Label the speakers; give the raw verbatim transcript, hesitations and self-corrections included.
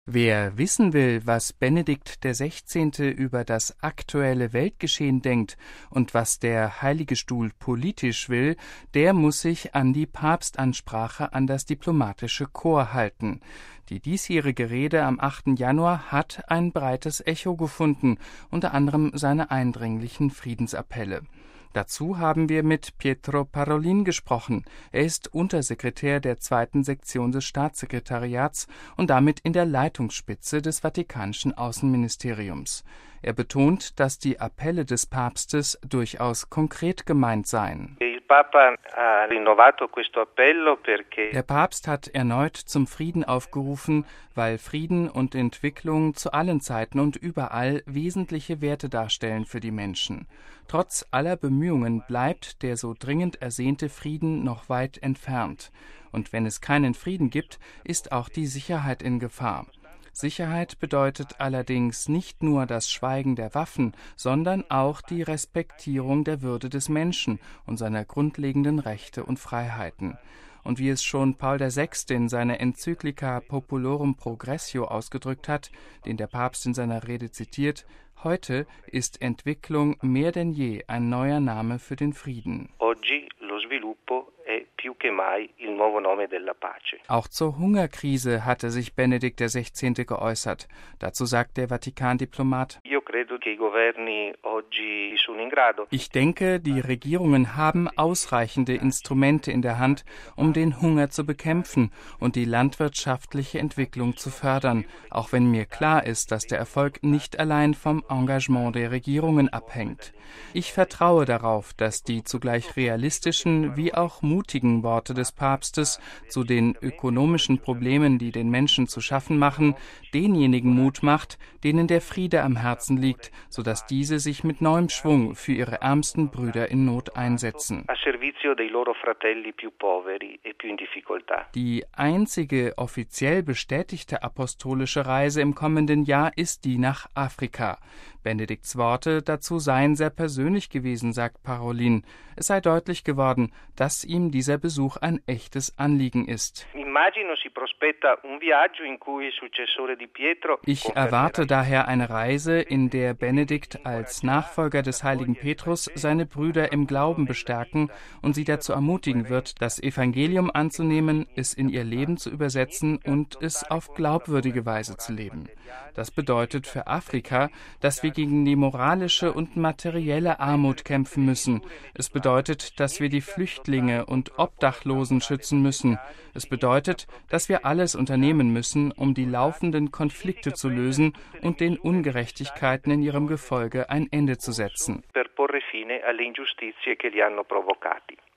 Speaker 1: Wer wissen will, was Benedikt der Sechzehnte über das aktuelle Weltgeschehen denkt und was der Heilige Stuhl politisch will, der muss sich an die Papstansprache an das diplomatische Korps halten. Die diesjährige Rede am achten Januar hat ein breites Echo gefunden, unter anderem seine eindringlichen Friedensappelle. Dazu haben wir mit Pietro Parolin gesprochen. Er ist Untersekretär der zweiten Sektion des Staatssekretariats und damit in der Leitungsspitze des Vatikanischen Außenministeriums. Er betont, dass die Appelle des Papstes durchaus konkret gemeint seien. Der Papst hat erneut zum Frieden aufgerufen, weil Frieden und Entwicklung zu allen Zeiten und überall wesentliche Werte darstellen für die Menschen. Trotz aller Bemühungen bleibt der so dringend ersehnte Frieden noch weit entfernt. Und wenn es keinen Frieden gibt, ist auch die Sicherheit in Gefahr. Sicherheit bedeutet allerdings nicht nur das Schweigen der Waffen, sondern auch die Respektierung der Würde des Menschen und seiner grundlegenden Rechte und Freiheiten. Und wie es schon Paul der Sechste in seiner Enzyklika Populorum Progressio ausgedrückt hat, den der Papst in seiner Rede zitiert: Heute ist Entwicklung mehr denn je ein neuer Name für den Frieden. Auch zur Hungerkrise hatte sich Benedikt der Sechzehnte geäußert. Dazu sagt der Vatikan-Diplomat: Ich denke, die Regierungen haben ausreichende Instrumente in der Hand, um den Hunger zu bekämpfen und die landwirtschaftliche Entwicklung zu fördern, auch wenn mir klar ist, dass der Erfolg nicht allein vom Engagement der Regierungen abhängt. Ich vertraue darauf, dass die zugleich realistischen wie auch mutigen Worte des Papstes zu den ökonomischen Problemen, die den Menschen zu schaffen machen, denjenigen Mut macht, denen der Friede am Herzen liegt, sodass diese sich mit neuem Schwung für ihre ärmsten Brüder in Not einsetzen. Die einzige offiziell bestätigte apostolische Reise im kommenden Jahr ist die nach Afrika. Benedikts Worte dazu seien sehr persönlich gewesen, sagt Parolin. Es sei deutlich geworden, dass ihm dieser Besuch ein echtes Anliegen ist. Ich erwarte daher eine Reise, in der Benedikt als Nachfolger des heiligen Petrus seine Brüder im Glauben bestärken und sie dazu ermutigen wird, das Evangelium anzunehmen, es in ihr Leben zu übersetzen und es auf glaubwürdige Weise zu leben. Das bedeutet für Afrika, dass wir gegen die moralische und materielle Armut kämpfen müssen. Es bedeutet, dass wir die Flüchtlinge und Obdachlosen schützen müssen. Es bedeutet, dass wir alles unternehmen müssen, um die laufenden Konflikte zu lösen und den Ungerechtigkeiten in ihrem Gefolge ein Ende zu setzen.